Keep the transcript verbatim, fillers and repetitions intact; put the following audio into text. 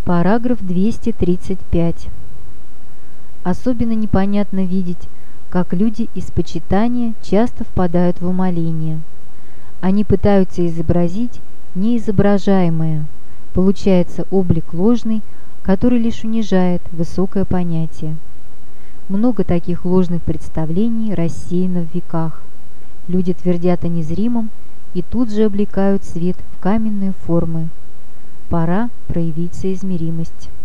Параграф двести тридцать пять. Особенно непонятно видеть, как люди из почитания часто впадают в умоление. Они пытаются изобразить неизображаемое. Получается облик ложный, который лишь унижает высокое понятие. Много таких ложных представлений рассеяно в веках. Люди твердят о незримом и тут же облекают свет в каменные формы. Пора проявить соизмеримость.